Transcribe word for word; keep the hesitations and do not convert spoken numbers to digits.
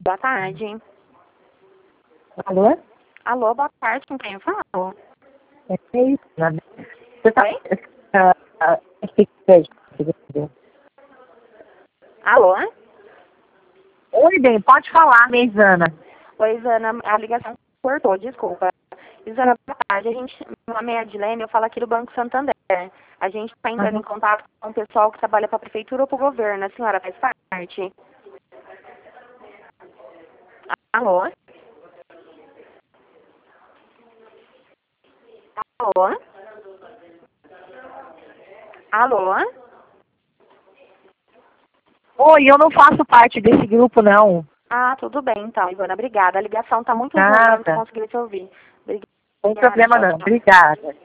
boa tarde. Alô? Alô, boa tarde, com quem eu falo? É isso, né? Você tá... Oi? Uh, uh, Alô? Oi, bem, pode falar, Meisana. Oi, Zana, a ligação cortou, desculpa. Zana, boa tarde. A gente, meu nome é Adilene, eu falo aqui do Banco Santander. A gente está entrando Uhum. em contato com o pessoal que trabalha para a prefeitura ou para o governo. A senhora faz parte? Alô? Alô? Alô? Oi, eu não faço parte desse grupo, não. Ah, tudo bem então, Ivana, obrigada. A ligação está muito ruim, eu não estou Nada. conseguindo te ouvir. Não tem Obrigada, problema tchau, não. tchau. Obrigada.